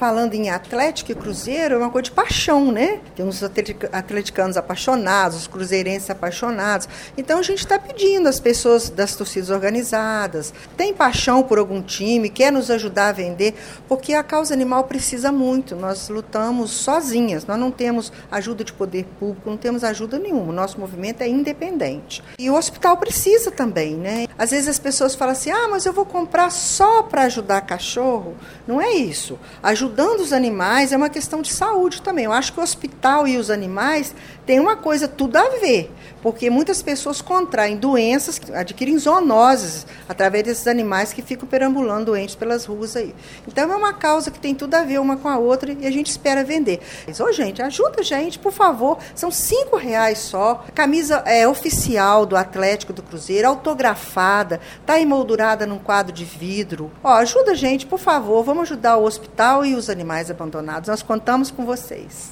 falando em Atlético e Cruzeiro, é uma coisa de paixão, né? Tem uns atleticanos apaixonados, os cruzeirenses apaixonados. Então a gente está pedindo às pessoas das torcidas organizadas, tem paixão por algum time, quer nos ajudar a vender, porque a causa animal precisa muito. Nós lutamos sozinhas, nós não temos ajuda de poder público, não temos ajuda nenhuma. O nosso movimento é independente. E o hospital precisa também, né? Às vezes as pessoas falam assim, mas eu vou comprar só para ajudar cachorro. Não é isso. Ajudando os animais é uma questão de saúde também. Eu acho que o hospital e os animais têm uma coisa tudo a ver, porque muitas pessoas contraem doenças, adquirem zoonoses através desses animais que ficam perambulando doentes pelas ruas aí. Então é uma causa que tem tudo a ver uma com a outra e a gente espera vender. Mas, gente, ajuda a gente, por favor. São R$5 só. A camisa é oficial do Atlético do Cruzeiro, autografada, está emoldurada num quadro de vidro. Ajuda a gente, por favor. Vamos ajudar o hospital e os animais abandonados. Nós contamos com vocês.